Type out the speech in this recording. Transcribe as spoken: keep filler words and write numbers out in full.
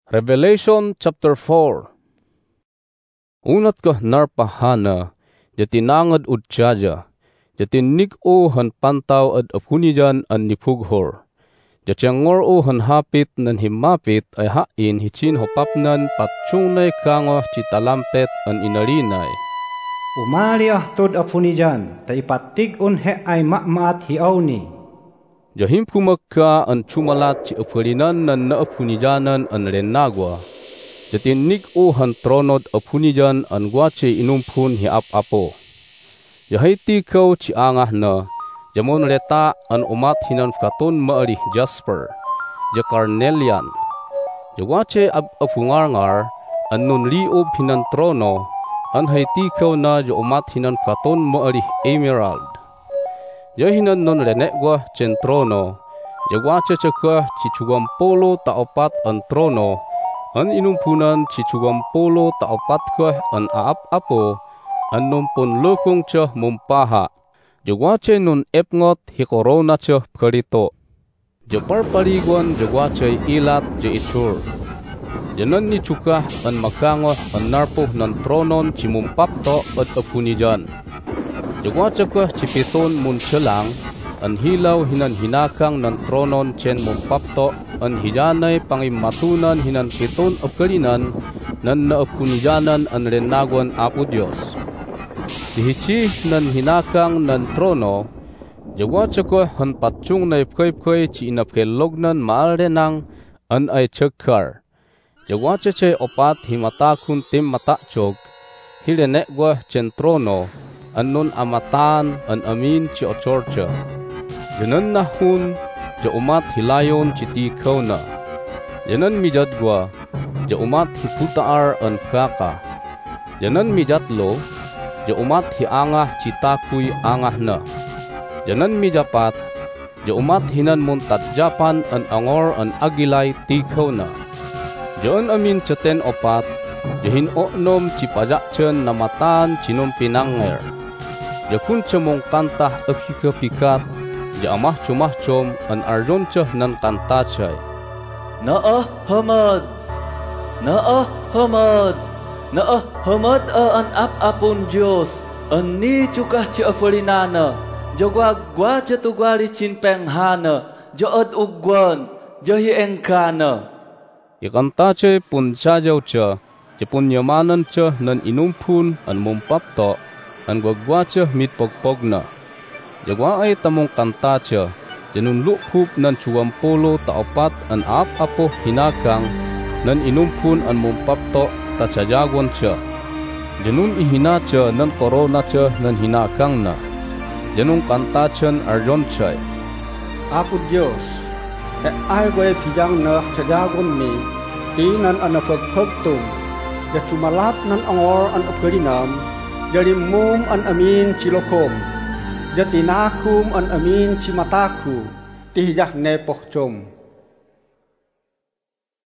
Revelation chapter four. Unat kah narpahana, jati nangad ud jaja, jati nik-o han pantaw ad apunijan an nipughor. Jati ngor o han hapit nan himapit ay hain hichin hopapnan patsungnay kango chitalampet an inarinay. Umaliah tod apunijan, ta ipatig un he ay makmaat hiawni. Jahim pumakka an cumalat ci apurinan nan naapunijanan an renagwa. Jati nik-o han tronod apunijan an guace inumpun hi ap-apo. Jahai tikaw ci angah na, jamon reta an umat hinan katon maarih jasper, ja carnelian. Jaguace ab-apungar-ngar, an nun liob hinan trono, an hay tikaw na ja umat hinan katon maarih emerald. Jahinan non renekwa cen trono, jaguace cekah cicugam polo taopat an trono, an inumpunan cicugam polo taopat kah an aap-apo, an numpun lukung ceh mumpaha, jaguace nun epngot hi korona ceh perito. Japarpariguan jaguace ilat ja itsur. Janan ni cukah an makangoh an narpuh nan tronon cimumpapto at apunijan. Jaguace kah cipiton mun celang, an hilaw hinan hinakang nan tronon cen mumpapto, an hijanay pangimatunan hinan piton apkalinan, nan naapunijanan an renagwan apo Diyos. Dihici nan hinakang nan trono, jaguace kah han patsyong na ipkay-pkay ci inapkelognan maal renang, an ay cekar. Jaguace cay opat himatakun tim matakchog, hilenekwa cen trono, an nun amatan an amin ci ochorcha. Janan nahun ja umat hilayon ci tikaw na. Janan mijadgwa ja umat hiputaar an kaka. Janan mijatlo ja umat hiangah ci takuy angah na. Janan mijapat ja umat hinan muntadjapan an angor an agilay tikaw na. Jaan amin caten opat jahin oknom ci pajakcen namatan cinom pinanger. Jakun cemong kantah akika-pikat, ja amah cumah-cum an arjonceh nan kantacay. Naah hamad, naah hamad, naah hamad a an ap-apon Diyos, an ni cukah ci afalinana, jagwagwa ca tugwari cinpenghana, jaad ugwan, jahi engkana. Ikantacay pun sajaw ca, ja pun yamanan ca nan inumpun an mumpapto, an gwagwace mit pogpogna. Jagwa ay tamong kantace, janun lukhup nan cuwampolo taopat an ap-apo hinakang, nan inumpun an mumpapto tatsajagwan ce. Janun ihinace nan koronace nan hinakang na. Janun kantacen arjon cay. Apo Diyos, e ay goy pijang na tsajagwan mi, di nan anapagpagtung, ya cumalat nan angor an apkarinam, jadi mum an amin cilokom, jadi nakum an amin cimataku, tihjah nepoh com.